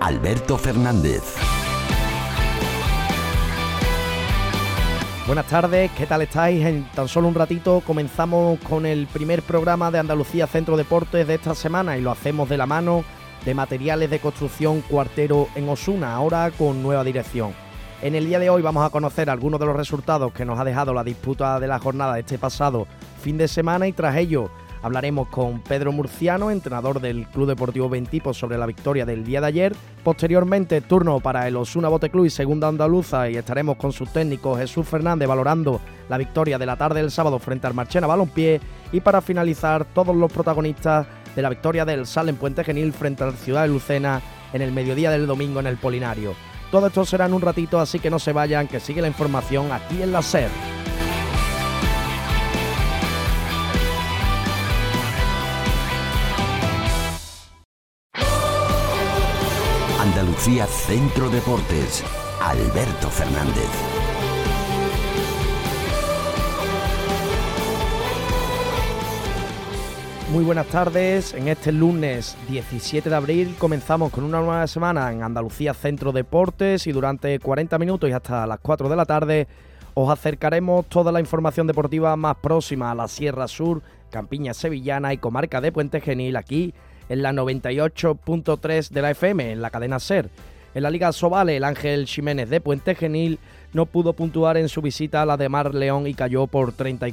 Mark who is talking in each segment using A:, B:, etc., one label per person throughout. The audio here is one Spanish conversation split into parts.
A: Alberto Fernández.
B: Buenas tardes, ¿qué tal estáis? En tan solo un ratito comenzamos con el primer programa de Andalucía Centro Deportes de esta semana y lo hacemos de la mano de Materiales de Construcción Cuartero en Osuna, ahora con nueva dirección. En el día de hoy vamos a conocer algunos de los resultados que nos ha dejado la disputa de la jornada de este pasado fin de semana y tras ello hablaremos con Pedro Murciano, entrenador del Club Deportivo Bentipo, sobre la victoria del día de ayer. Posteriormente, turno para el Osuna Bote Club y Segunda Andaluza y estaremos con su técnico Jesús Fernández valorando la victoria de la tarde del sábado frente al Marchena Balompié. Y para finalizar, todos los protagonistas de la victoria del Sal en Puente Genil frente a la Ciudad de Lucena en el mediodía del domingo en el Polinario. Todo esto será en un ratito, así que no se vayan, que sigue la información aquí en la SER.
A: Andalucía Centro Deportes. Alberto Fernández.
B: Muy buenas tardes, en este lunes 17 de abril comenzamos con una nueva semana en Andalucía Centro Deportes y durante 40 minutos y hasta las 4 de la tarde os acercaremos toda la información deportiva más próxima a la Sierra Sur, Campiña Sevillana y comarca de Puente Genil aquí en la 98.3 de la FM, en la cadena SER. En la Liga Sobale, el Ángel Ximénez de Puente Genil no pudo puntuar en su visita a la de Mar León y cayó por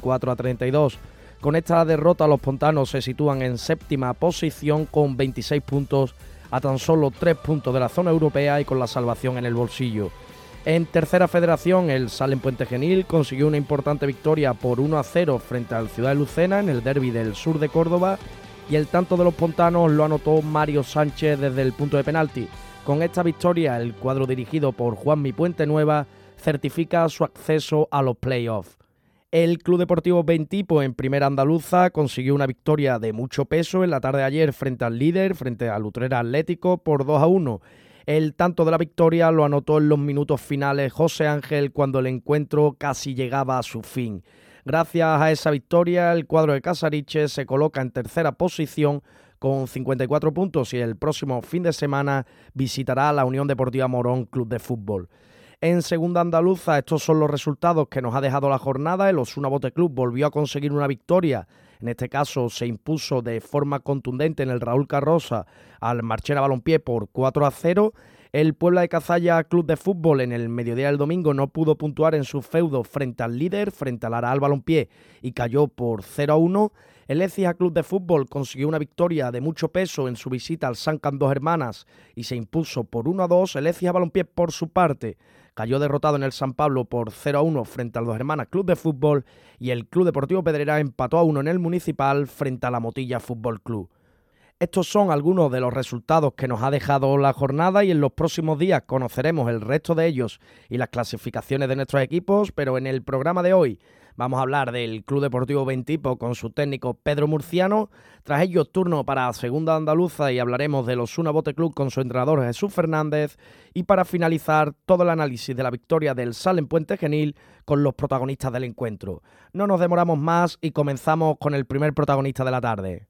B: 34-32. Con esta derrota los pontanos se sitúan en séptima posición con 26 puntos a tan solo 3 puntos de la zona europea y con la salvación en el bolsillo. En tercera federación, el Sal en Puente Genil consiguió una importante victoria por 1-0 frente al Ciudad de Lucena en el derbi del sur de Córdoba y el tanto de los pontanos lo anotó Mario Sánchez desde el punto de penalti. Con esta victoria, el cuadro dirigido por Juanmi Puente Nueva certifica su acceso a los playoffs. El Club Deportivo Bentipo en Primera Andaluza consiguió una victoria de mucho peso en la tarde de ayer frente al líder, frente al Utrera Atlético, por 2-1. El tanto de la victoria lo anotó en los minutos finales José Ángel cuando el encuentro casi llegaba a su fin. Gracias a esa victoria, el cuadro de Casariche se coloca en tercera posición con 54 puntos y el próximo fin de semana visitará a la Unión Deportiva Morón Club de Fútbol. En Segunda Andaluza, estos son los resultados que nos ha dejado la jornada. El Osuna Bote Club volvió a conseguir una victoria. En este caso se impuso de forma contundente en el Raúl Carroza al Marchena Balompié por 4-0. El Puebla de Cazalla Club de Fútbol en el mediodía del domingo no pudo puntuar en su feudo frente al líder, frente al Araal Balompié, y cayó por 0-1. El Écija Club de Fútbol consiguió una victoria de mucho peso en su visita al San Can Dos Hermanas y se impuso por 1-2. El Écija Balompié, por su parte, cayó derrotado en el San Pablo por 0-1 frente al Dos Hermanas Club de Fútbol y el Club Deportivo Pedrera empató a 1 en el Municipal frente a la Motilla Fútbol Club. Estos son algunos de los resultados que nos ha dejado la jornada y en los próximos días conoceremos el resto de ellos y las clasificaciones de nuestros equipos, pero en el programa de hoy vamos a hablar del Club Deportivo Bentipo con su técnico Pedro Murciano. Tras ello, turno para Segunda Andaluza y hablaremos del Osuna Bote Club con su entrenador Jesús Fernández. Y para finalizar, todo el análisis de la victoria del Sal en Puente Genil con los protagonistas del encuentro. No nos demoramos más y comenzamos con el primer protagonista de la tarde.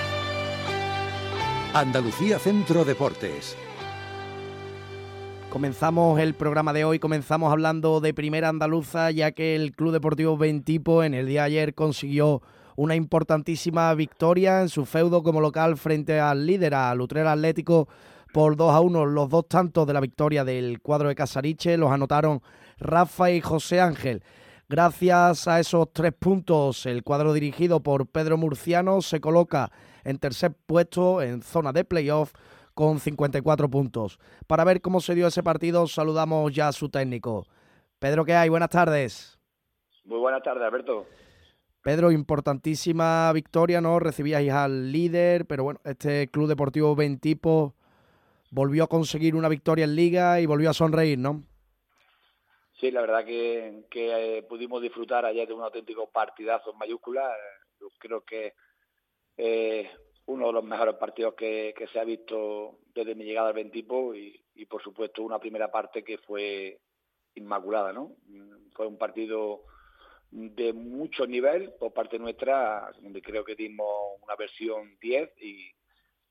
C: Andalucía Centro Deportes.
B: Comenzamos el programa de hoy, comenzamos hablando de Primera Andaluza, ya que el Club Deportivo Bentipo en el día de ayer consiguió una importantísima victoria en su feudo como local frente al líder, al Utrera Atlético, por 2-1. Los dos tantos de la victoria del cuadro de Casariche los anotaron Rafa y José Ángel. Gracias a esos 3 puntos, el cuadro dirigido por Pedro Murciano se coloca en tercer puesto en zona de playoff con 54 puntos. Para ver cómo se dio ese partido, saludamos ya a su técnico. Pedro, ¿qué hay? Buenas tardes.
D: Muy buenas tardes, Alberto.
B: Pedro, importantísima victoria, ¿no? Recibíais al líder, pero bueno, este Club Deportivo Bentipo volvió a conseguir una victoria en Liga y volvió a sonreír, ¿no?
D: Sí, la verdad que pudimos disfrutar ayer de un auténtico partidazo en mayúsculas. Yo creo que uno de los mejores partidos que se ha visto desde mi llegada al Bentipo y por supuesto una primera parte que fue inmaculada, ¿no? Fue un partido de mucho nivel por parte nuestra, donde creo que dimos una versión 10 y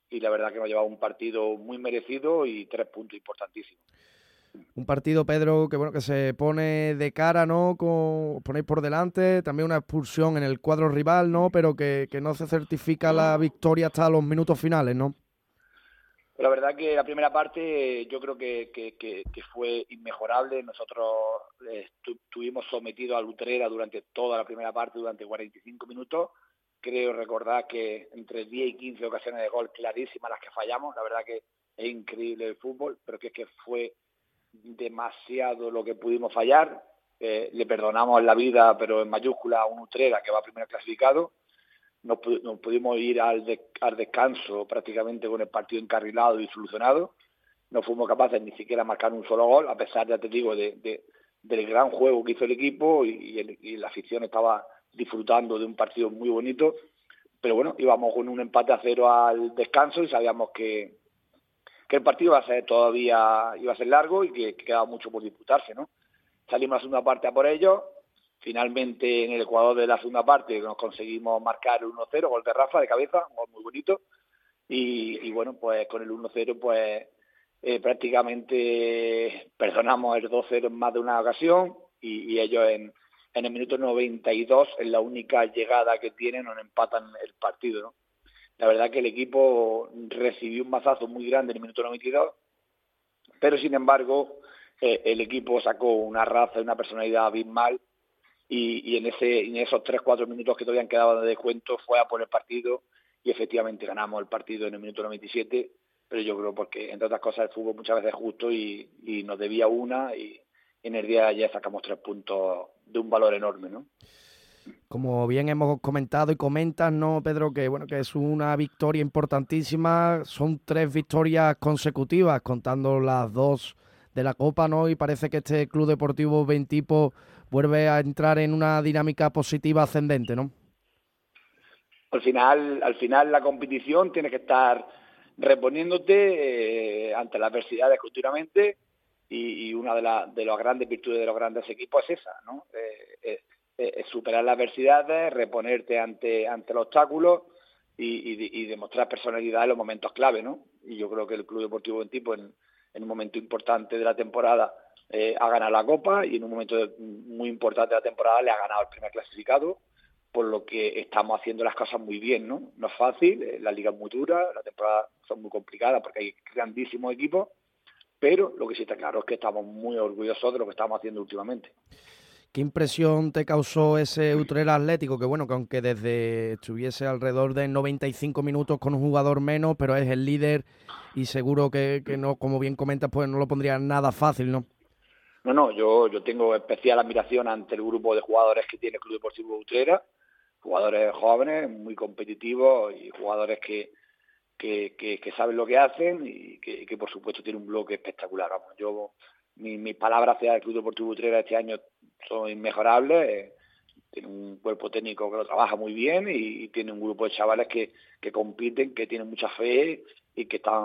D: y la verdad que nos ha llevado un partido muy merecido y 3 puntos importantísimos.
B: Un partido, Pedro, que bueno, que se pone de cara, ¿no? Os ponéis por delante, también una expulsión en el cuadro rival, ¿no? Pero que no se certifica la victoria hasta los minutos finales, ¿no?
D: La verdad que la primera parte yo creo que fue inmejorable. Nosotros estuvimos sometidos a Utrera durante toda la primera parte, durante 45 minutos. Creo recordar que entre 10 y 15 ocasiones de gol clarísimas las que fallamos. La verdad que es increíble el fútbol, pero que fue demasiado lo que pudimos fallar. Le perdonamos la vida, pero en mayúscula, a un Utrera que va primero clasificado. Nos pudimos ir al descanso prácticamente con el partido encarrilado y solucionado. No fuimos capaces ni siquiera de marcar un solo gol, a pesar, ya te digo, del gran juego que hizo el equipo y la afición estaba disfrutando de un partido muy bonito. Pero bueno, íbamos con un empate a 0 al descanso y sabíamos que el partido iba a ser largo y que quedaba mucho por disputarse, ¿no? Salimos a la segunda parte a por ellos. Finalmente, en el Ecuador de la segunda parte, nos conseguimos marcar el 1-0, gol de Rafa de cabeza, un gol muy bonito. Y bueno, pues con el 1-0, pues prácticamente perdonamos el 2-0 en más de una ocasión y ellos en el minuto 92, en la única llegada que tienen, nos empatan el partido, ¿no? La verdad que el equipo recibió un mazazo muy grande en el minuto 92, pero sin embargo el equipo sacó una raza y una personalidad abismal y en esos 3-4 minutos que todavía han quedado de descuento fue a por el partido y efectivamente ganamos el partido en el minuto 97, pero yo creo porque entre otras cosas el fútbol muchas veces es justo y nos debía una y en el día de ayer sacamos 3 puntos de un valor enorme, ¿no?
B: Como bien hemos comentado y comentas, ¿no, Pedro? Que bueno, que es una victoria importantísima. Son 3 victorias consecutivas, contando las 2 de la Copa, ¿no? Y parece que este Club Deportivo Bentipo vuelve a entrar en una dinámica positiva ascendente, ¿no?
D: Al final la competición tiene que estar reponiéndote ante las adversidades continuamente y una de las grandes virtudes de los grandes equipos es esa, ¿no? Superar las adversidades, reponerte ante los obstáculos y demostrar personalidad en los momentos clave, ¿no? Y yo creo que el Club Deportivo Bentipo en un momento importante de la temporada ha ganado la Copa y en un momento muy importante de la temporada le ha ganado el primer clasificado, por lo que estamos haciendo las cosas muy bien, ¿no? No es fácil, la liga es muy dura, las temporadas son muy complicadas porque hay grandísimos equipos, pero lo que sí está claro es que estamos muy orgullosos de lo que estamos haciendo últimamente.
B: ¿Qué impresión te causó ese Utrera Atlético? Que bueno, que aunque desde estuviese alrededor de 95 minutos con un jugador menos, pero es el líder y seguro que no, como bien comentas, pues no lo pondría nada fácil, ¿no?
D: No, yo tengo especial admiración ante el grupo de jugadores que tiene el Club Deportivo Utrera, jugadores jóvenes, muy competitivos y jugadores que saben lo que hacen y que por supuesto tienen un bloque espectacular. Vamos, mis palabras hacia el Club Deportivo Utrera este año son inmejorables. Tiene un cuerpo técnico que lo trabaja muy bien y tiene un grupo de chavales que compiten, que tienen mucha fe y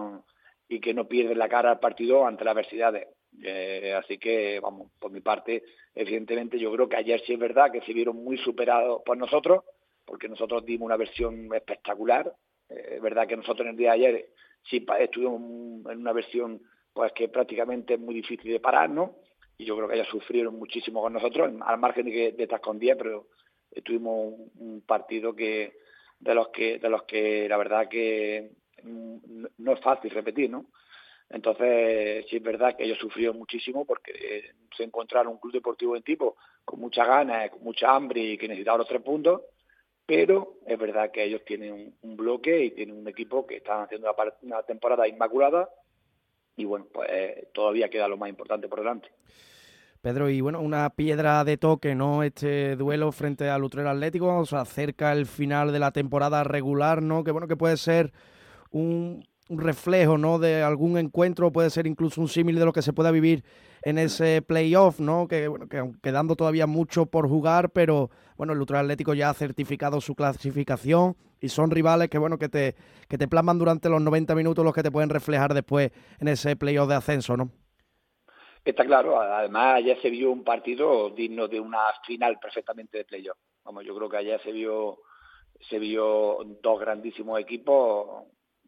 D: que no pierden la cara al partido ante las adversidades. Así que, vamos, por mi parte, evidentemente yo creo que ayer sí es verdad que se vieron muy superados por nosotros, porque nosotros dimos una versión espectacular. Es verdad que nosotros en el día de ayer sí estuvimos en una versión pues que prácticamente es muy difícil de parar, ¿no? Y yo creo que ellos sufrieron muchísimo con nosotros, al margen de estar con 10, pero tuvimos un partido de los que la verdad que no es fácil repetir, ¿no? Entonces, sí es verdad que ellos sufrieron muchísimo porque se encontraron un Club Deportivo Bentipo con muchas ganas, con mucha hambre y que necesitaba los 3 puntos, pero es verdad que ellos tienen un bloque y tienen un equipo que están haciendo una temporada inmaculada y bueno, pues todavía queda lo más importante por delante.
B: Pedro, y bueno, una piedra de toque, ¿no? Este duelo frente al Utrera Atlético, o sea, acerca el final de la temporada regular, ¿no? Que bueno, que puede ser un reflejo, ¿no? De algún encuentro, puede ser incluso un símil de lo que se pueda vivir en ese playoff, ¿no? Que bueno, que quedando todavía mucho por jugar, pero bueno, el Utrera Atlético ya ha certificado su clasificación y son rivales que bueno, que te plasman durante los 90 minutos los que te pueden reflejar después en ese playoff de ascenso, ¿no?
D: Está claro, además ayer se vio un partido digno de una final perfectamente de playoff. Vamos, yo creo que ayer se vio 2 grandísimos equipos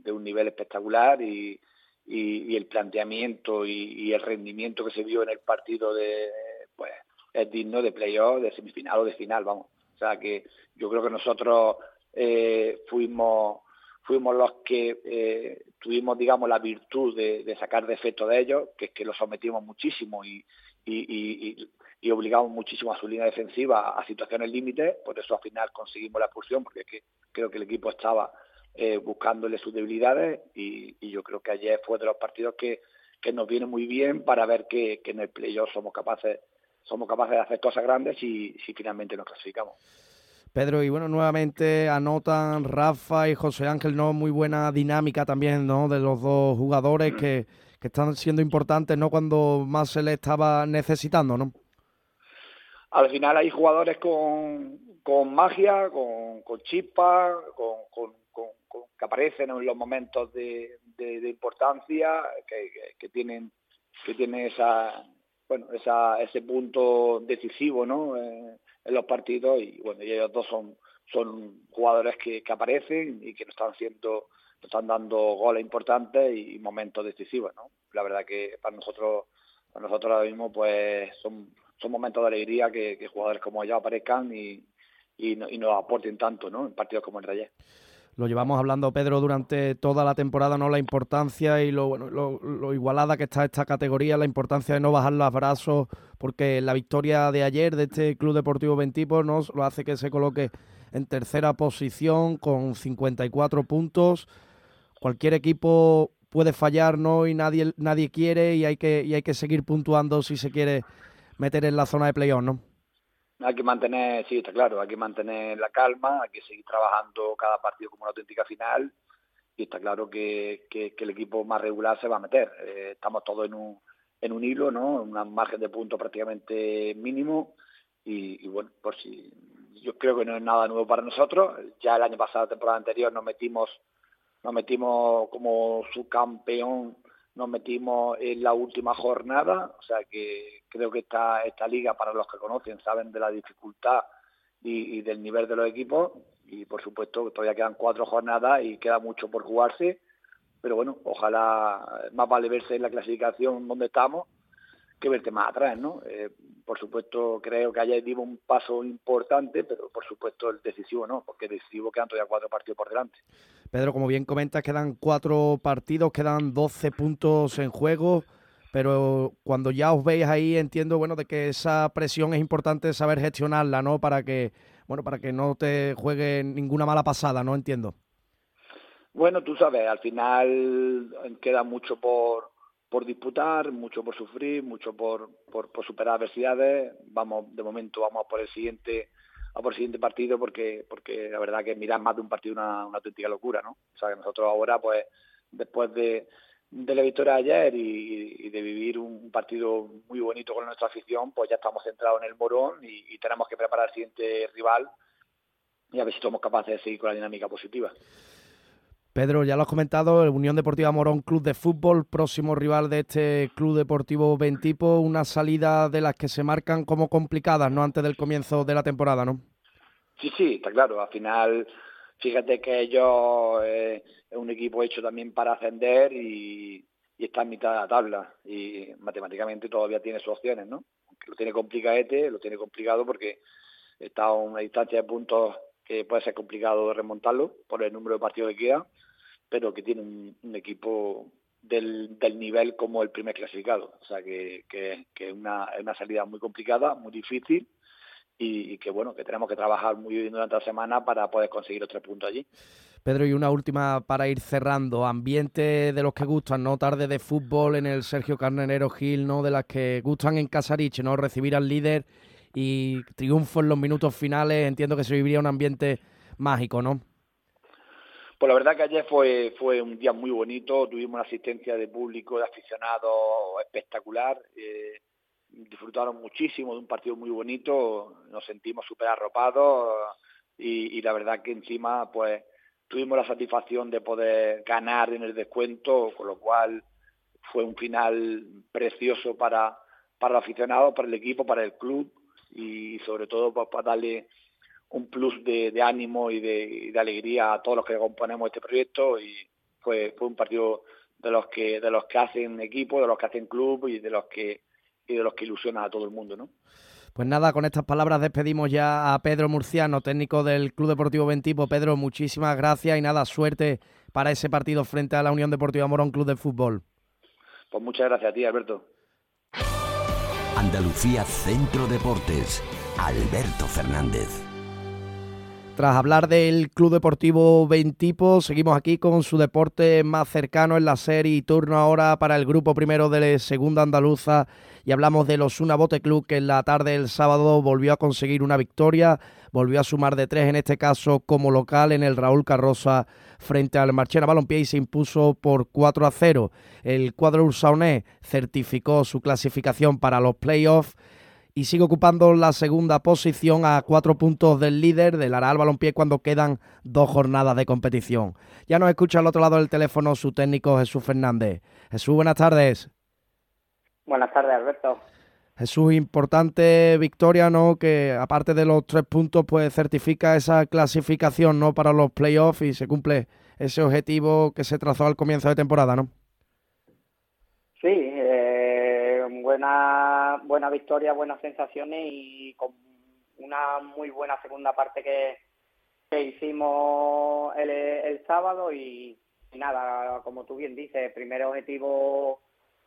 D: de un nivel espectacular y el planteamiento y el rendimiento que se vio en el partido pues es digno de playoff, de semifinal o de final, vamos. O sea que yo creo que nosotros fuimos los que tuvimos, digamos, la virtud de sacar defecto de ellos, que es que los sometimos muchísimo y obligamos muchísimo a su línea defensiva a situaciones límites. Por eso al final conseguimos la expulsión, porque es que creo que el equipo estaba buscándole sus debilidades y yo creo que ayer fue de los partidos que nos viene muy bien para ver que en el playoff somos capaces de hacer cosas grandes si finalmente nos clasificamos.
B: Pedro, y bueno, nuevamente anotan Rafa y José Ángel, ¿no? Muy buena dinámica también, ¿no? De los dos jugadores que están siendo importantes, ¿no? Cuando más se les estaba necesitando, ¿no?
D: Al final hay jugadores con magia, con chispa, que aparecen en los momentos de importancia, que tienen ese punto decisivo, ¿no? En los partidos, y bueno, y ellos dos son jugadores que aparecen y que nos están dando goles importantes y momentos decisivos, ¿no? La verdad que para nosotros ahora mismo pues son momentos de alegría que jugadores como ellos aparezcan y nos aporten tanto, ¿no? En partidos como el de ayer.
B: Lo llevamos hablando, Pedro, durante toda la temporada, ¿no? La importancia y lo igualada que está esta categoría, la importancia de no bajar los brazos, porque la victoria de ayer de este Club Deportivo Bentipo nos lo hace que se coloque en tercera posición con 54 puntos. Cualquier equipo puede fallar, ¿no? Y nadie quiere y hay que seguir puntuando si se quiere meter en la zona de playoff, ¿no?
D: Hay que mantener, sí, está claro, hay que mantener la calma, hay que seguir trabajando cada partido como una auténtica final y está claro que el equipo más regular se va a meter. Estamos todos en un hilo, ¿no? Un margen de puntos prácticamente mínimo y bueno, por si yo creo que no es nada nuevo para nosotros. Ya el año pasado, la temporada anterior, nos metimos como subcampeón, nos metimos en la última jornada, o sea que creo que esta liga, para los que conocen, saben de la dificultad y del nivel de los equipos, y por supuesto todavía quedan 4 jornadas y queda mucho por jugarse, pero bueno, ojalá más vale verse en la clasificación donde estamos que verte más atrás, ¿no? Por supuesto, creo que ayer dimos un paso importante, pero por supuesto el decisivo no, porque el decisivo quedan todavía 4 partidos por delante.
B: Pedro, como bien comentas, quedan 4 partidos, quedan 12 puntos en juego, pero cuando ya os veis ahí entiendo, bueno, de que esa presión es importante saber gestionarla, ¿no? Para que no te juegue ninguna mala pasada, ¿no? Entiendo.
D: Bueno, tú sabes, al final queda mucho por disputar, mucho por sufrir, mucho por superar adversidades. De momento vamos por el siguiente partido porque la verdad que mirar más de un partido es una auténtica locura, ¿no? O sea que nosotros ahora, pues, después de la victoria de ayer y de vivir un partido muy bonito con nuestra afición, pues ya estamos centrados en el Morón y tenemos que preparar el siguiente rival y a ver si somos capaces de seguir con la dinámica positiva.
B: Pedro, ya lo has comentado, el Unión Deportiva Morón Club de Fútbol, próximo rival de este Club Deportivo Bentipo, una salida de las que se marcan como complicadas, ¿no? Antes del comienzo de la temporada, ¿no?
D: Sí, está claro. Al final, fíjate que ellos es un equipo hecho también para ascender y está en mitad de la tabla y matemáticamente todavía tiene sus opciones, ¿no? Aunque lo tiene complicado porque está a una distancia de puntos que puede ser complicado de remontarlo por el número de partidos que queda, pero que tiene un equipo del nivel como el primer clasificado. O sea que es una salida muy complicada, muy difícil y que bueno, que tenemos que trabajar muy bien durante la semana para poder conseguir los 3 puntos allí.
B: Pedro, y una última para ir cerrando. Ambiente de los que gustan, ¿no? Tarde de fútbol en el Sergio Carnero Gil, ¿no? De las que gustan en Casariche, ¿no? Recibir al líder y triunfo en los minutos finales. Entiendo que se viviría un ambiente mágico, ¿no?
D: Pues la verdad que ayer fue un día muy bonito. Tuvimos una asistencia de público, de aficionados espectacular. Disfrutaron muchísimo de un partido muy bonito. Nos sentimos súper arropados y la verdad que encima pues tuvimos la satisfacción de poder ganar en el descuento, con lo cual fue un final precioso para los aficionados, para el equipo, para el club y sobre todo para darle un plus de ánimo y de alegría a todos los que componemos este proyecto y fue un partido de los que hacen equipo, de los que hacen club y de los que ilusiona a todo el mundo, ¿no?
B: Pues nada, con estas palabras despedimos ya a Pedro Murciano, técnico del Club Deportivo Bentipo. Pedro, muchísimas gracias y nada, suerte para ese partido frente a la Unión Deportiva Morón Club de Fútbol.
D: Pues muchas gracias a ti, Alberto.
A: Andalucía Centro Deportes, Alberto Fernández.
B: Tras hablar del Club Deportivo Bentipo, seguimos aquí con su deporte más cercano en la serie y turno ahora para el grupo primero de la segunda andaluza y hablamos del Osuna Bote Club, que en la tarde del sábado volvió a conseguir una victoria, volvió a sumar de 3, en este caso como local en el Raúl Carroza frente al Marchena Balompié y se impuso por 4-0. El cuadro ursaonés certificó su clasificación para los playoffs y sigue ocupando la segunda posición a 4 puntos del líder del Aral Balompié cuando quedan 2 jornadas de competición. Ya nos escucha al otro lado del teléfono su técnico Jesús Fernández. Jesús, buenas tardes.
E: Buenas tardes, Alberto.
B: Jesús, importante victoria, ¿no? Que aparte de los 3 puntos, pues certifica esa clasificación, ¿no? Para los playoffs y se cumple ese objetivo que se trazó al comienzo de temporada, ¿no?
E: Sí, buena victoria, buenas sensaciones y con una muy buena segunda parte que hicimos el sábado y nada, como tú bien dices, primer objetivo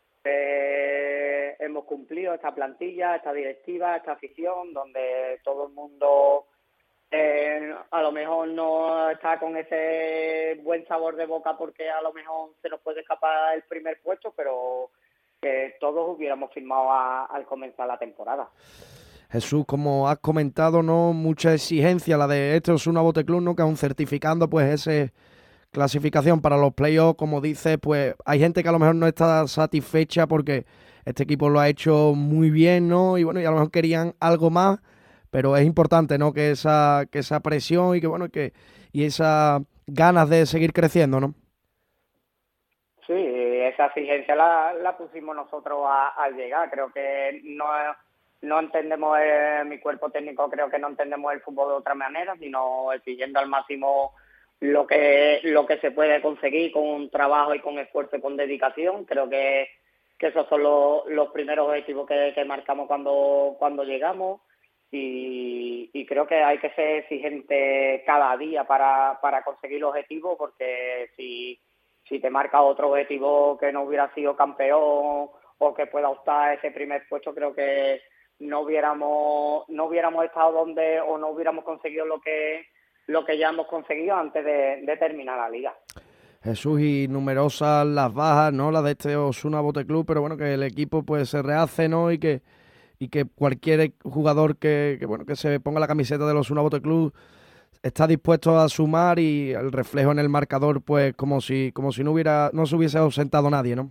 E: hemos cumplido, esta plantilla, esta directiva, esta afición, donde todo el mundo a lo mejor no está con ese buen sabor de boca porque a lo mejor se nos puede escapar el primer puesto, pero que todos hubiéramos firmado al comenzar la temporada.
B: Jesús, como has comentado, no mucha exigencia la de este Osuna Bote Club, ¿no? Que aún certificando pues ese clasificación para los playoffs, como dices, pues hay gente que a lo mejor no está satisfecha porque este equipo lo ha hecho muy bien, ¿no? Y bueno, y a lo mejor querían algo más, pero es importante, ¿no? Que esa presión y que bueno, y esas ganas de seguir creciendo, ¿no?
E: Sí, esa exigencia la pusimos nosotros al llegar. Creo que no entendemos, mi cuerpo técnico creo que no entendemos el fútbol de otra manera, sino exigiendo al máximo lo que se puede conseguir con trabajo y con esfuerzo y con dedicación. Creo que esos son los primeros objetivos que marcamos cuando llegamos y creo que hay que ser exigente cada día para conseguir los objetivos, porque si te marca otro objetivo que no hubiera sido campeón o que pueda optar a ese primer puesto, creo que no hubiéramos estado donde o no hubiéramos conseguido lo que ya hemos conseguido antes de terminar la liga.
B: Jesús, y numerosas las bajas, ¿no? Las de este Osuna Bote Club, pero bueno, que el equipo pues se rehace, ¿no? Y que cualquier jugador que se ponga la camiseta del Osuna Bote Club está dispuesto a sumar y el reflejo en el marcador pues como si no se hubiese ausentado nadie, ¿no?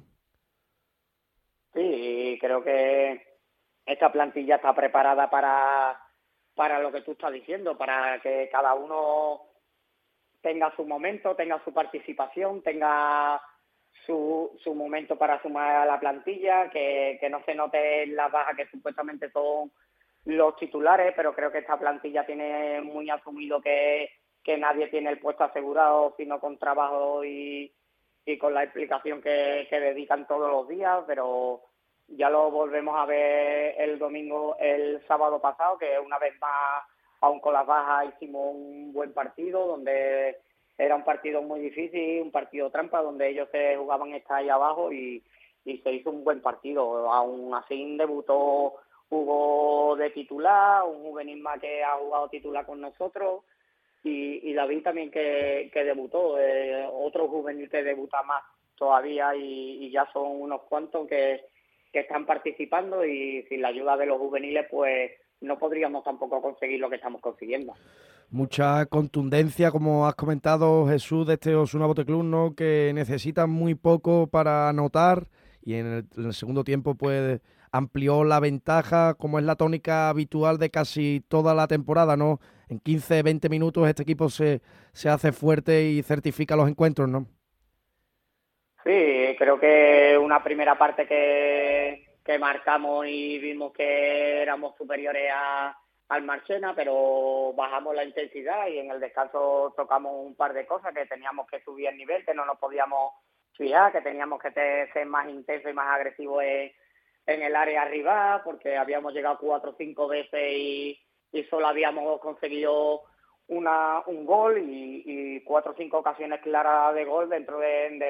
E: Sí, creo que esta plantilla está preparada para lo que tú estás diciendo, para que cada uno tenga su momento, tenga su participación, tenga su momento para sumar a la plantilla, que no se note las bajas que supuestamente son los titulares, pero creo que esta plantilla tiene muy asumido que nadie tiene el puesto asegurado, sino con trabajo y con la explicación que dedican todos los días, pero ya lo volvemos a ver el sábado pasado, que una vez más, aun con las bajas, hicimos un buen partido, donde era un partido muy difícil, un partido trampa, donde ellos se jugaban estar ahí abajo y se hizo un buen partido. Aún así debutó Hugo de titular, un juvenil más que ha jugado titular con nosotros, y David también que debutó, otro juvenil que debuta más todavía, y ya son unos cuantos que están participando, y sin la ayuda de los juveniles pues no podríamos tampoco conseguir lo que estamos consiguiendo.
B: Mucha contundencia, como has comentado, Jesús, de este Osuna Bote Club, ¿no? Que necesitan muy poco para anotar y en el segundo tiempo pues amplió la ventaja, como es la tónica habitual de casi toda la temporada, ¿no? En 15-20 minutos este equipo se hace fuerte y certifica los encuentros, ¿no?
E: Sí, creo que una primera parte que marcamos y vimos que éramos superiores al Marchena, pero bajamos la intensidad y en el descanso tocamos un par de cosas, que teníamos que subir el nivel, que no nos podíamos fijar, que teníamos que ser más intensos y más agresivos en el área rival, porque habíamos llegado 4 o 5 veces y solo habíamos conseguido un gol y 4 o 5 ocasiones claras de gol dentro del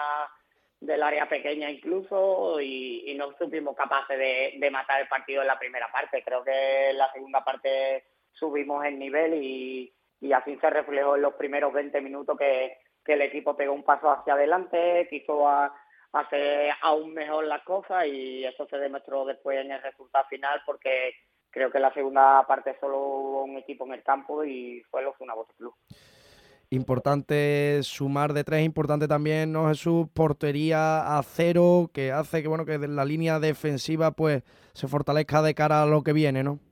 E: área pequeña incluso, y no supimos capaces de matar el partido en la primera parte. Creo que en la segunda parte subimos el nivel y así se reflejó en los primeros 20 minutos que el equipo pegó un paso hacia adelante, quiso hacer aún mejor las cosas, y eso se demostró después en el resultado final, porque creo que en la segunda parte solo hubo un equipo en el campo y fue el Osuna Bote Club.
B: Importante sumar de 3, importante también, ¿no, Jesús? Portería a 0, que hace que, bueno, que la línea defensiva pues se fortalezca de cara a lo que viene, ¿no?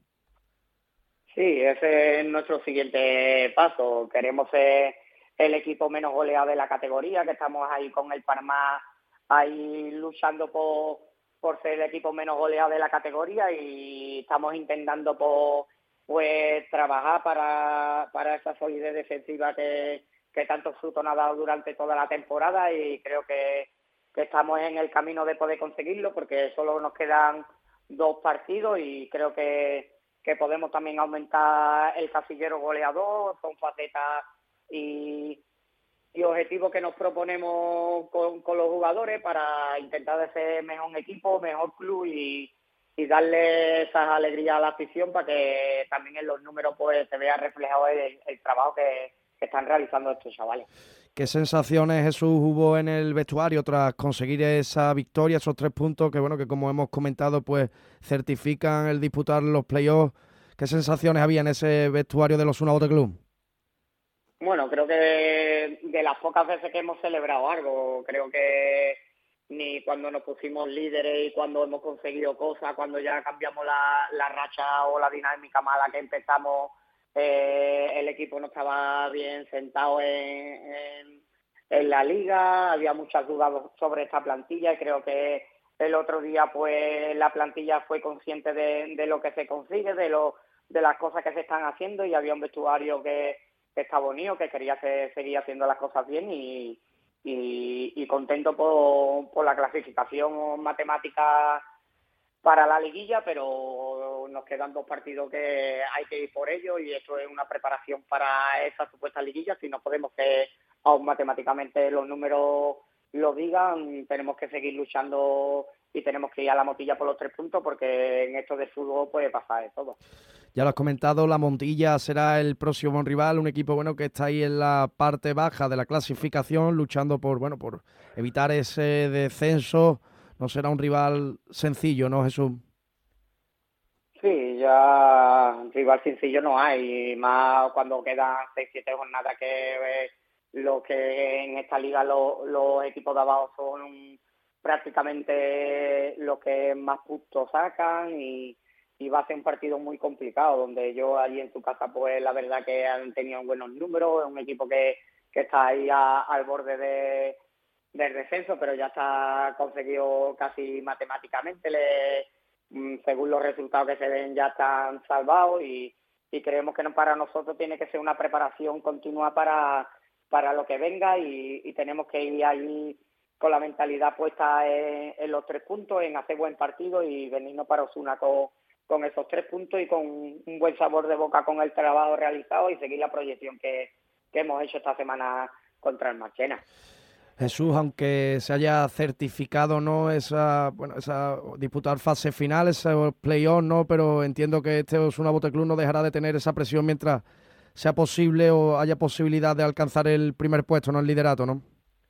E: Sí, ese es nuestro siguiente paso. Queremos ser el equipo menos goleado de la categoría, que estamos ahí con el Parma ahí luchando por ser el equipo menos goleado de la categoría, y estamos intentando pues trabajar para esa solidez defensiva que tanto fruto nos ha dado durante toda la temporada, y creo que estamos en el camino de poder conseguirlo, porque solo nos quedan 2 partidos y creo que podemos también aumentar el casillero goleador. Son facetas y objetivos que nos proponemos con los jugadores para intentar de ser mejor equipo, mejor club y darle esas alegrías a la afición, para que también en los números pues se vea reflejado el trabajo que están realizando estos chavales.
B: ¿Qué sensaciones, Jesús, hubo en el vestuario tras conseguir esa victoria, esos 3 puntos que, bueno, que como hemos comentado, pues certifican el disputar los playoffs? ¿Qué sensaciones había en ese vestuario de los Osuna Bote Club?
E: Bueno, creo que de las pocas veces que hemos celebrado algo, creo que ni cuando nos pusimos líderes y cuando hemos conseguido cosas, cuando ya cambiamos la racha o la dinámica mala que empezamos, el equipo no estaba bien sentado en la liga. Había muchas dudas sobre esta plantilla, y creo que el otro día pues la plantilla fue consciente de lo que se consigue, de las cosas que se están haciendo, y había un vestuario que estaba unido, que quería seguir haciendo las cosas bien, y contento por la clasificación matemática para la liguilla, pero nos quedan 2 partidos que hay que ir por ellos, y esto es una preparación para esa supuesta liguilla. Si no podemos que aún matemáticamente los números lo digan, tenemos que seguir luchando y tenemos que ir a la Motilla por los 3 puntos, porque en esto de fútbol puede pasar de todo.
B: Ya lo has comentado, la Montilla será el próximo rival, un equipo bueno que está ahí en la parte baja de la clasificación, luchando por evitar ese descenso. No será un rival sencillo, ¿no, Jesús?
E: Sí, ya rival sencillo no hay, más cuando quedan 6-7 jornadas, que lo que en esta liga los equipos de abajo son prácticamente los que más puntos sacan, y va a ser un partido muy complicado, donde ellos allí en su casa pues la verdad que han tenido buenos números. Es un equipo que está ahí al borde del descenso, pero ya está conseguido casi matemáticamente. Según los resultados que se ven, ya están salvados, y creemos que para nosotros tiene que ser una preparación continua para lo que venga, y tenemos que ir ahí con la mentalidad puesta en los 3 puntos, en hacer buen partido y venirnos para Osuna con esos 3 puntos y con un buen sabor de boca con el trabajo realizado, y seguir la proyección que hemos hecho esta semana contra el Marchena.
B: Jesús, aunque se haya certificado no esa disputar fase final, ese playoff, no, pero entiendo que este Osuna Bote Club no dejará de tener esa presión mientras sea posible o haya posibilidad de alcanzar el primer puesto, no el liderato, ¿no?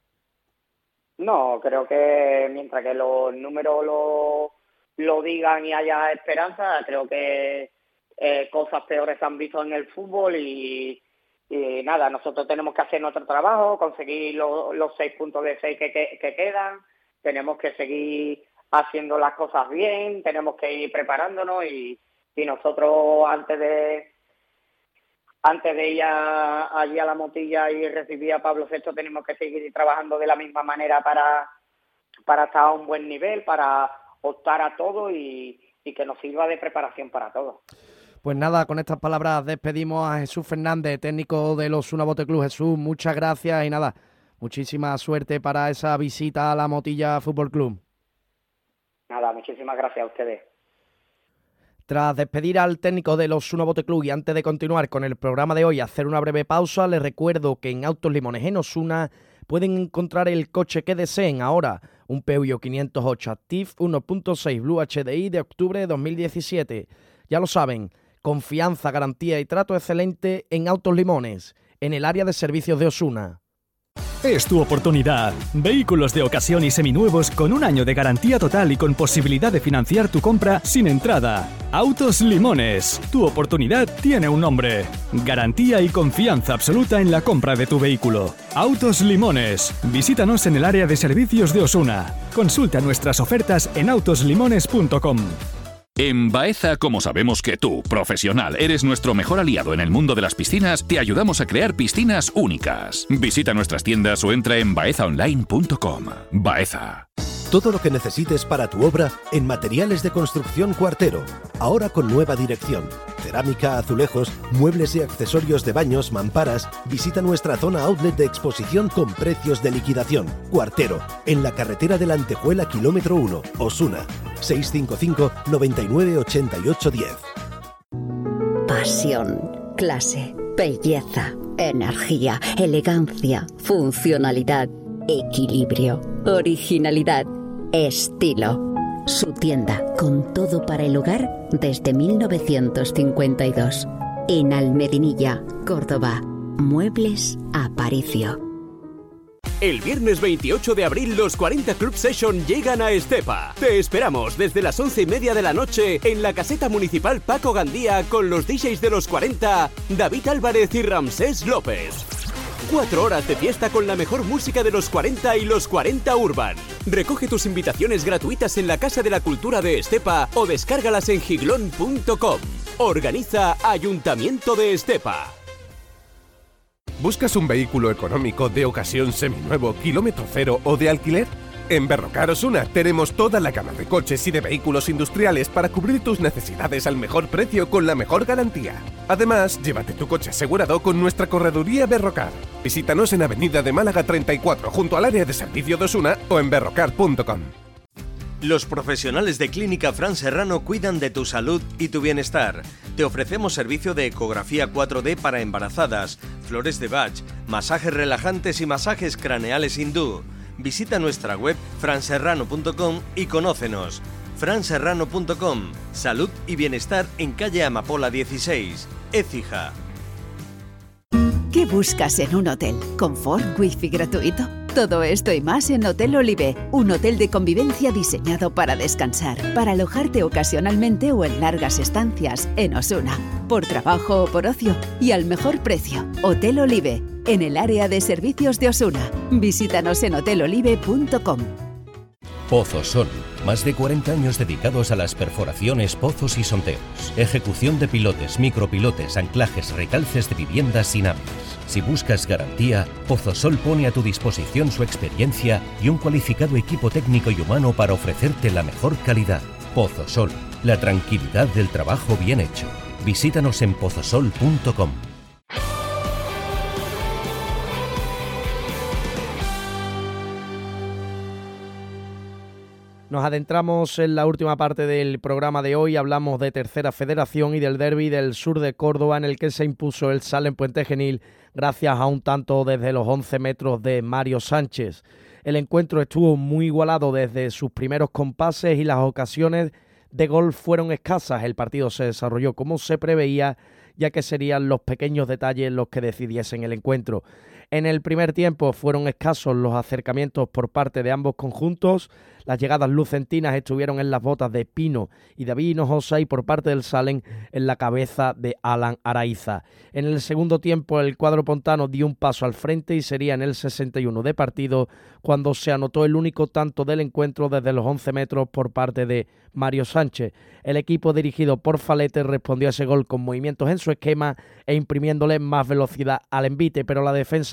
E: No, creo que mientras que los números lo digan y haya esperanza, creo que cosas peores se han visto en el fútbol, y nada, nosotros tenemos que hacer nuestro trabajo, conseguir los 6 puntos de 6 que quedan. Tenemos que seguir haciendo las cosas bien, tenemos que ir preparándonos, y nosotros antes de ir allí a la Motilla y recibir a Pablo VI, tenemos que seguir trabajando de la misma manera para estar a un buen nivel, para optar a todo y que nos sirva de preparación para todo.
B: Pues nada, con estas palabras despedimos a Jesús Fernández, técnico del Osuna Bote Club. Jesús, muchas gracias y nada, muchísima suerte para esa visita a la Motilla Fútbol Club.
E: Nada, muchísimas gracias a ustedes.
B: Tras despedir al técnico del Osuna Bote Club y antes de continuar con el programa de hoy y hacer una breve pausa, les recuerdo que en Autos Limones en Osuna pueden encontrar el coche que deseen ahora, un Peugeot 508 Active 1.6 Blue HDI de octubre de 2017. Ya lo saben, confianza, garantía y trato excelente en Autos Limones, en el área de servicios de Osuna.
F: Es tu oportunidad. Vehículos de ocasión y seminuevos con un año de garantía total y con posibilidad de financiar tu compra sin entrada. Autos Limones. Tu oportunidad tiene un nombre. Garantía y confianza absoluta en la compra de tu vehículo. Autos Limones. Visítanos en el área de servicios de Osuna. Consulta nuestras ofertas en autoslimones.com.
G: En Baeza, como sabemos que tú, profesional, eres nuestro mejor aliado en el mundo de las piscinas, te ayudamos a crear piscinas únicas. Visita nuestras tiendas o entra en baezaonline.com. Baeza.
H: Todo lo que necesites para tu obra en Materiales de Construcción Cuartero. Ahora con nueva dirección. Cerámica, azulejos, muebles y accesorios de baños, mamparas. Visita nuestra zona outlet de exposición con precios de liquidación. Cuartero, en la carretera de la Antejuela, kilómetro 1, Osuna. 655 99 88 10.
I: Pasión, clase, belleza, energía, elegancia, funcionalidad, equilibrio, originalidad, estilo. Su tienda con todo para el hogar desde 1952. En Almedinilla, Córdoba. Muebles Aparicio.
J: El viernes 28 de abril los 40 Club Session llegan a Estepa. Te esperamos desde las 11:30 de la noche en la caseta municipal Paco Gandía con los DJs de los 40, David Álvarez y Ramsés López. 4 horas de fiesta con la mejor música de los 40 y los 40 Urban. Recoge tus invitaciones gratuitas en la Casa de la Cultura de Estepa o descárgalas en giglón.com. Organiza Ayuntamiento de Estepa.
K: ¿Buscas un vehículo económico de ocasión seminuevo, kilómetro cero o de alquiler? En Berrocar Osuna tenemos toda la gama de coches y de vehículos industriales para cubrir tus necesidades al mejor precio con la mejor garantía. Además, llévate tu coche asegurado con nuestra correduría Berrocar. Visítanos en Avenida de Málaga 34 junto al área de servicio de Osuna o en berrocar.com.
L: Los profesionales de Clínica Fran Serrano cuidan de tu salud y tu bienestar. Te ofrecemos servicio de ecografía 4D para embarazadas, flores de Bach, masajes relajantes y masajes craneales hindú. Visita nuestra web franserrano.com y conócenos. franserrano.com. Salud y bienestar en calle Amapola 16, Écija.
M: ¿Qué buscas en un hotel? ¿Confort, wifi gratuito? Todo esto y más en Hotel Olive, un hotel de convivencia diseñado para descansar, para alojarte ocasionalmente o en largas estancias en Osuna, por trabajo o por ocio y al mejor precio. Hotel Olive, en el área de servicios de Osuna. Visítanos en hotelolive.com.
N: Pozosol, más de 40 años dedicados a las perforaciones, pozos y sondeos. Ejecución de pilotes, micropilotes, anclajes, recalces de viviendas sin AMIS. Si buscas garantía, Pozosol pone a tu disposición su experiencia y un cualificado equipo técnico y humano para ofrecerte la mejor calidad. Pozosol, la tranquilidad del trabajo bien hecho. Visítanos en pozosol.com.
B: Nos adentramos en la última parte del programa de hoy, hablamos de Tercera Federación y del derbi del sur de Córdoba en el que se impuso el Salen Puente Genil gracias a un tanto desde los 11 metros de Mario Sánchez. El encuentro estuvo muy igualado desde sus primeros compases y las ocasiones de gol fueron escasas. El partido se desarrolló como se preveía, ya que serían los pequeños detalles los que decidiesen el encuentro. En el primer tiempo fueron escasos los acercamientos por parte de ambos conjuntos. Las llegadas lucentinas estuvieron en las botas de Pino y David Hinojosa y por parte del Salen en la cabeza de Alan Araiza. En el segundo tiempo el cuadro pontano dio un paso al frente y sería en el 61 de partido cuando se anotó el único tanto del encuentro desde los 11 metros por parte de Mario Sánchez. El equipo dirigido por Falete respondió a ese gol con movimientos en su esquema e imprimiéndole más velocidad al envite, pero la defensa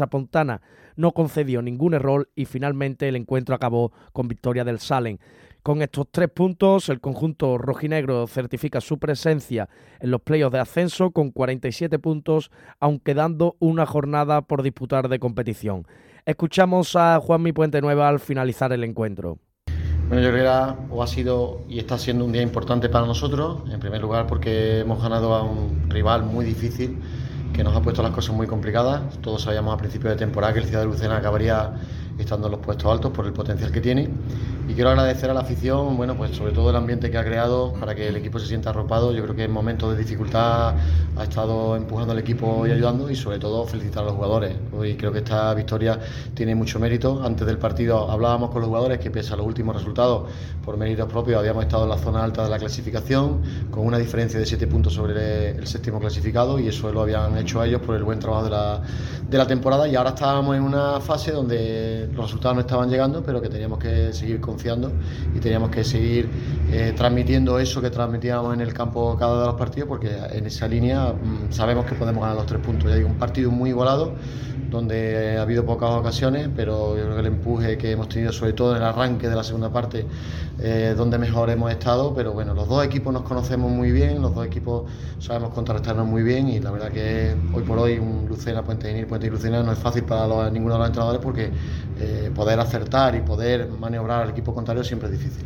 B: Pesapontana no concedió ningún error y finalmente el encuentro acabó con victoria del Sallent. Con estos 3 puntos, el conjunto rojinegro certifica su presencia en los playoffs de ascenso con 47 puntos, aun quedando una jornada por disputar de competición. Escuchamos a Juanmi Puentenueva al finalizar el encuentro.
O: Bueno, yo creo que ha sido y está siendo un día importante para nosotros, en primer lugar porque hemos ganado a un rival muy difícil que nos ha puesto las cosas muy complicadas. Todos sabíamos a principio de temporada que el Ciudad de Lucena acabaría estando en los puestos altos por el potencial que tiene, y quiero agradecer a la afición, bueno, pues sobre todo el ambiente que ha creado para que el equipo se sienta arropado. Yo creo que en momentos de dificultad ha estado empujando al equipo y ayudando, y sobre todo felicitar a los jugadores. Hoy creo que esta victoria tiene mucho mérito. Antes del partido hablábamos con los jugadores que pese a los últimos resultados, por méritos propios habíamos estado en la zona alta de la clasificación con una diferencia de 7 puntos sobre el séptimo clasificado, y eso lo habían hecho ellos por el buen trabajo de la temporada, y ahora estábamos en una fase donde los resultados no estaban llegando, pero que teníamos que seguir confiando y teníamos que seguir transmitiendo eso que transmitíamos en el campo cada uno de los partidos, porque en esa línea sabemos que podemos ganar los 3 puntos. Ya digo, un partido muy igualado, donde ha habido pocas ocasiones, pero yo creo que el empuje que hemos tenido, sobre todo en el arranque de la segunda parte, donde mejor hemos estado. Pero bueno, los dos equipos nos conocemos muy bien, los dos equipos sabemos contrarrestarnos muy bien, y la verdad que hoy por hoy un Lucena, Puente Genil, Puente y Lucena no es fácil para ninguno de los entrenadores, porque poder acertar y poder maniobrar al equipo contrario siempre es difícil.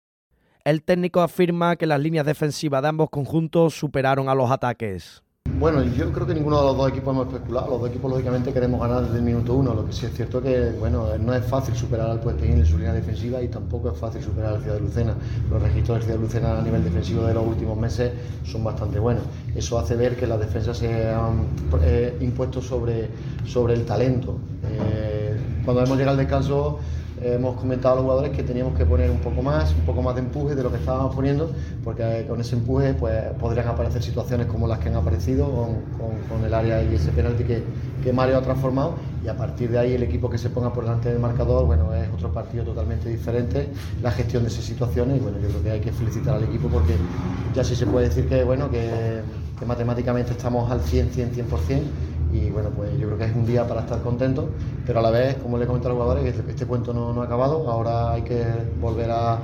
B: El técnico afirma que las líneas defensivas de ambos conjuntos superaron a los ataques.
O: Bueno, yo creo que ninguno de los dos equipos hemos especulado. Los dos equipos lógicamente queremos ganar desde el minuto 1. Lo que sí es cierto que bueno, no es fácil superar al Puente Genil en su línea defensiva, y tampoco es fácil superar al Ciudad de Lucena. Los registros del Ciudad de Lucena a nivel defensivo de los últimos meses son bastante buenos. Eso hace ver que las defensas se han impuesto sobre el talento. Cuando hemos llegado al descanso, hemos comentado a los jugadores que teníamos que poner un poco más de empuje de lo que estábamos poniendo, porque con ese empuje pues podrían aparecer situaciones como las que han aparecido con el área y ese penalti que Mario ha transformado, y a partir de ahí el equipo que se ponga por delante del marcador, bueno, es otro partido totalmente diferente, la gestión de esas situaciones. Y bueno, yo creo que hay que felicitar al equipo, porque ya sí se puede decir que bueno, que matemáticamente estamos al 100%, y bueno, pues yo creo que es un día para estar contentos, pero a la vez, como le comento a los jugadores, que este cuento no ha acabado. Ahora hay que volver a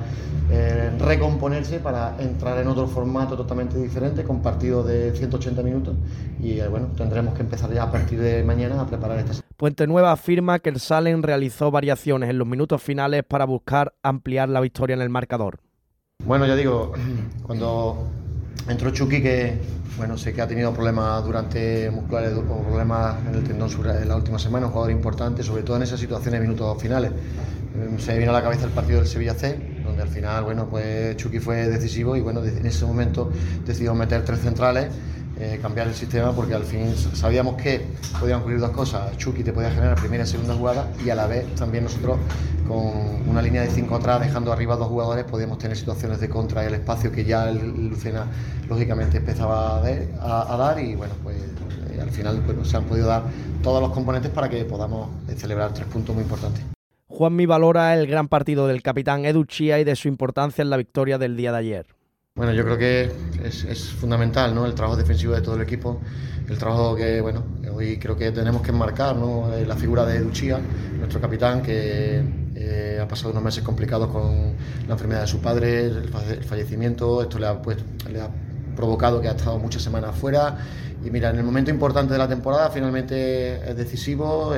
O: recomponerse para entrar en otro formato totalmente diferente, con partidos de 180 minutos, y bueno, tendremos que empezar ya a partir de mañana a preparar esta.
B: Puentenueva afirma que el Sallent realizó variaciones en los minutos finales para buscar ampliar la victoria en el marcador.
O: Bueno, ya digo, cuando entró Chucky, que bueno, sé que ha tenido problemas musculares o problemas en el tendón en la última semana, un jugador importante, sobre todo en esas situaciones de minutos finales. Se me vino a la cabeza el partido del Sevilla C, donde al final, bueno, pues Chucky fue decisivo, y bueno, en ese momento decidimos meter 3 centrales, cambiar el sistema, porque al fin sabíamos que podían ocurrir 2 cosas. Chucky te podía generar primera y segunda jugada, y a la vez también nosotros, con una línea de 5 atrás, dejando arriba 2 jugadores, podíamos tener situaciones de contra y el espacio que ya el Lucena lógicamente empezaba a dar, y bueno, pues al final pues, se han podido dar todos los componentes para que podamos celebrar 3 puntos muy importantes.
B: Juanmi valora el gran partido del capitán Edu Chía y de su importancia en la victoria del día de ayer.
O: Bueno, yo creo que es fundamental, ¿no?, el trabajo defensivo de todo el equipo, el trabajo que, bueno, hoy creo que tenemos que enmarcar, ¿no?, la figura de Edu Chía, nuestro capitán, que ha pasado unos meses complicados con la enfermedad de su padre, el fallecimiento. Esto le ha provocado que ha estado muchas semanas fuera, y mira, en el momento importante de la temporada finalmente es decisivo,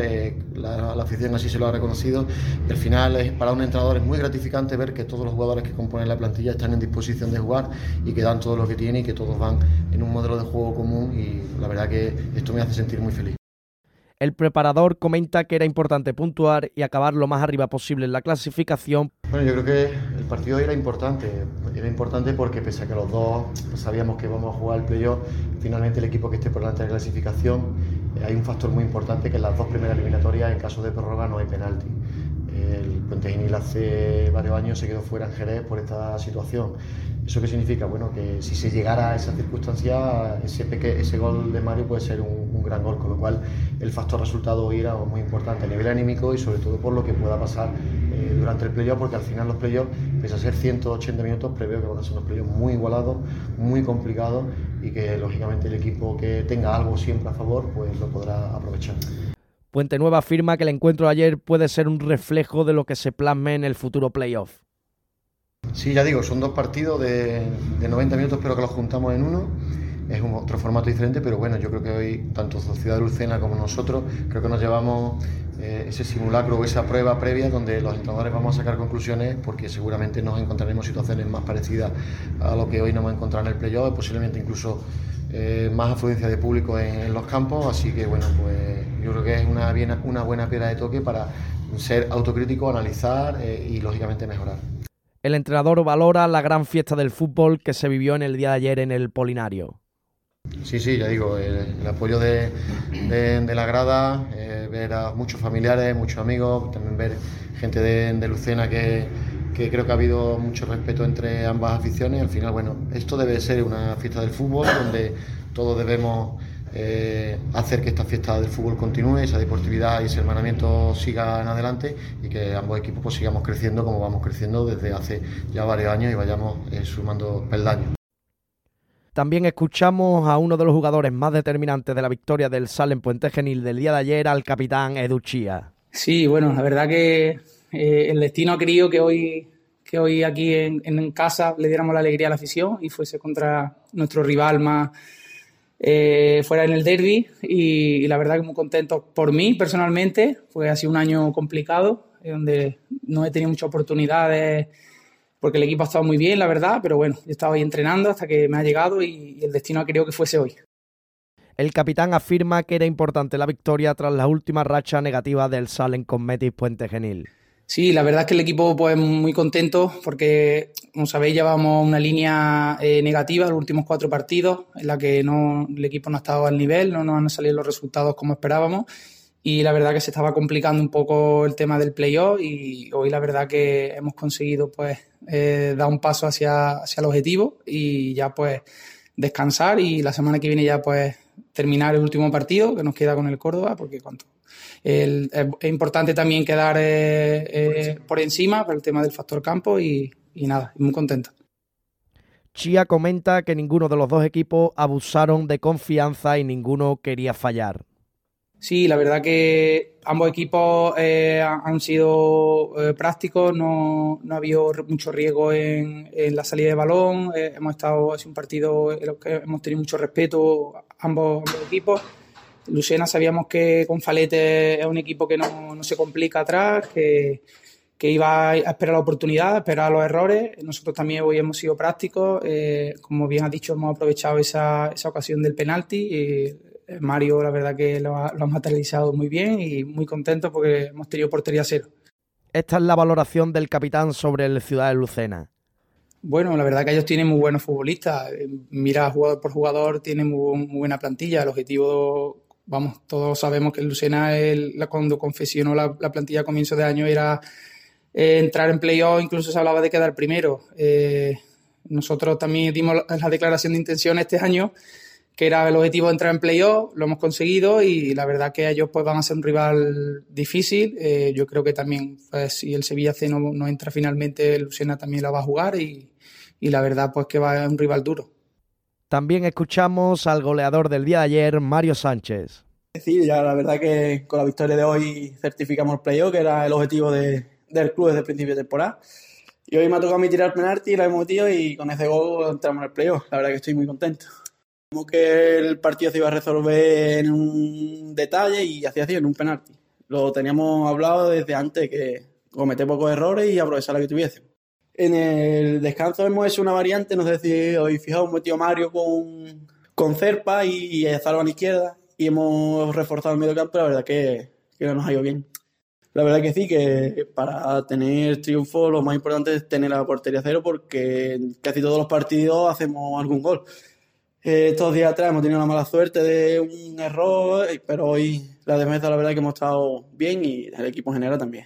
O: la afición así se lo ha reconocido, y al final para un entrenador es muy gratificante ver que todos los jugadores que componen la plantilla están en disposición de jugar y que dan todo lo que tienen, y que todos van en un modelo de juego común, y la verdad que esto me hace sentir muy feliz.
B: El preparador comenta que era importante puntuar y acabar lo más arriba posible en la clasificación.
O: Bueno, yo creo que el partido era importante porque pese a que los dos sabíamos que íbamos a jugar el playoff, finalmente el equipo que esté por delante de la clasificación, hay un factor muy importante, que en las 2 primeras eliminatorias, en caso de prórroga, no hay penalti. El Puente Genil hace varios años se quedó fuera en Jerez por esta situación. ¿Eso qué significa? Bueno, que si se llegara a esa circunstancia, ese gol de Mario puede ser un gran gol, con lo cual el factor resultado hoy era muy importante a nivel anímico, y sobre todo por lo que pueda pasar durante el playoff, porque al final los playoffs, pese a ser 180 minutos, preveo que van a ser unos playoffs muy igualados, muy complicados, y que lógicamente el equipo que tenga algo siempre a favor pues lo podrá aprovechar.
B: Puente Nueva afirma que el encuentro de ayer puede ser un reflejo de lo que se plasme en el futuro playoff.
O: Sí, ya digo, son 2 partidos de 90 minutos, pero que los juntamos en uno. Es otro formato diferente, pero bueno, yo creo que hoy, tanto Sociedad de Lucena como nosotros, creo que nos llevamos ese simulacro o esa prueba previa donde los entrenadores vamos a sacar conclusiones, porque seguramente nos encontraremos situaciones más parecidas a lo que hoy nos hemos encontrado en el playoff, posiblemente incluso más afluencia de público en los campos, así que bueno, pues yo creo que es una buena piedra de toque para ser autocrítico, analizar y lógicamente mejorar.
B: El entrenador valora la gran fiesta del fútbol que se vivió en el día de ayer en el Polinario.
O: Sí, ya digo, el apoyo de la grada, ver a muchos familiares, muchos amigos, también ver gente de Lucena que creo que ha habido mucho respeto entre ambas aficiones. Al final, bueno, esto debe ser una fiesta del fútbol donde todos debemos hacer que esta fiesta del fútbol continúe, esa deportividad y ese hermanamiento sigan adelante y que ambos equipos pues sigamos creciendo como vamos creciendo desde hace ya varios años y vayamos sumando peldaños.
B: También escuchamos a uno de los jugadores más determinantes de la victoria del Salem Puente Genil del día de ayer, al capitán Edu Chía.
P: Sí, bueno, la verdad que el destino ha querido que hoy aquí en casa le diéramos la alegría a la afición y fuese contra nuestro rival más fuera en el derbi y la verdad que muy contento por mí personalmente, porque ha sido un año complicado donde no he tenido muchas oportunidades porque el equipo ha estado muy bien, la verdad, pero bueno, yo estaba ahí entrenando hasta que me ha llegado y el destino ha querido que fuese hoy.
B: El capitán afirma que era importante la victoria tras la última racha negativa del Salem con Metis Puente Genil.
P: Sí, la verdad es que el equipo pues muy contento porque, como sabéis, llevamos una línea negativa los últimos 4 partidos en la que el equipo no ha estado al nivel, no nos han salido los resultados como esperábamos y la verdad que se estaba complicando un poco el tema del playoff y hoy la verdad que hemos conseguido pues dar un paso hacia el objetivo y ya pues descansar y la semana que viene ya pues terminar el último partido que nos queda con el Córdoba porque es importante también quedar por encima por el tema del factor campo y nada, muy contento.
B: Chía comenta que ninguno de los 2 equipos abusaron de confianza y ninguno quería fallar.
P: Sí, la verdad que ambos equipos han sido prácticos, no ha habido mucho riesgo en la salida de balón, es un partido en el que hemos tenido mucho respeto ambos equipos. Lucena sabíamos que con Falete es un equipo que no se complica atrás, que iba a esperar la oportunidad, a esperar los errores. Nosotros también hoy hemos sido prácticos, como bien has dicho, hemos aprovechado esa ocasión del penalti. Mario, la verdad que lo ha materializado muy bien y muy contento porque hemos tenido portería 0.
B: Esta es la valoración del capitán sobre el Ciudad de Lucena.
P: Bueno, la verdad que ellos tienen muy buenos futbolistas. Mira, jugador por jugador, tienen muy buena plantilla. El objetivo, todos sabemos que el Lucena, cuando confeccionó la plantilla a comienzo de año, era entrar en playoff, incluso se hablaba de quedar primero. Nosotros también dimos la declaración de intención este año, que era el objetivo de entrar en playoff, lo hemos conseguido y la verdad que ellos pues van a ser un rival difícil. Yo creo que también pues, si el Sevilla C no entra finalmente, el Lucena también la va a jugar y la verdad pues que va a ser un rival duro.
B: También escuchamos al goleador del día de ayer, Mario Sánchez.
Q: Sí, ya la verdad que con la victoria de hoy certificamos el playoff, que era el objetivo del club desde el principio de temporada. Y hoy me ha tocado a mí tirar penalti, lo hemos metido y con ese gol entramos en el playoff. La verdad que estoy muy contento. Como que el partido se iba a resolver en un detalle y así en un penalti. Lo teníamos hablado desde antes, que cometer pocos errores y aprovechar la que tuviésemos. En el descanso hemos hecho una variante, no sé si habéis fijado, hemos metido a Mario con Cerpa y a Salva a la izquierda y hemos reforzado el medio campo, la verdad que no nos ha ido bien. La verdad que sí, que para tener triunfo lo más importante es tener la portería 0 porque en casi todos los partidos hacemos algún gol. Estos días atrás hemos tenido la mala suerte de un error, pero hoy la defensa la verdad que hemos estado bien y el equipo en general también.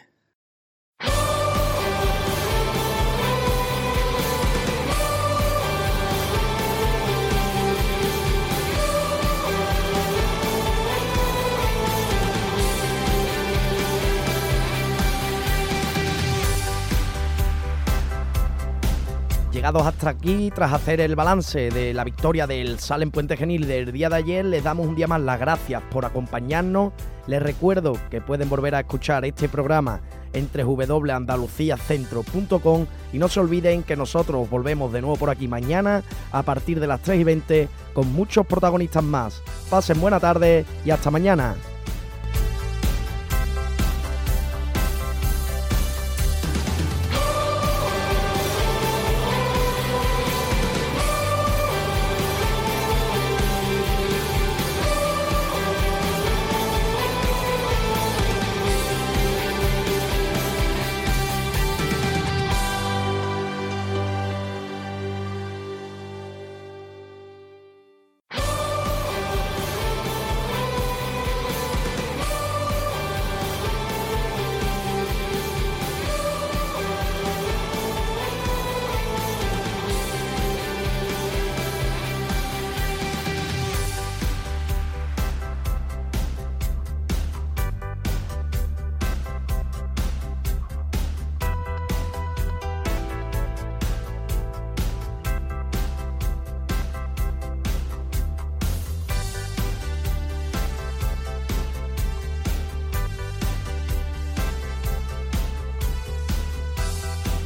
B: llegados hasta aquí, tras hacer el balance de la victoria del Salem Puente Genil del día de ayer, les damos un día más las gracias por acompañarnos. Les recuerdo que pueden volver a escuchar este programa en www.andaluciacentro.com y no se olviden que nosotros volvemos de nuevo por aquí mañana a partir de las 3:20 con muchos protagonistas más. Pasen buena tarde y hasta mañana.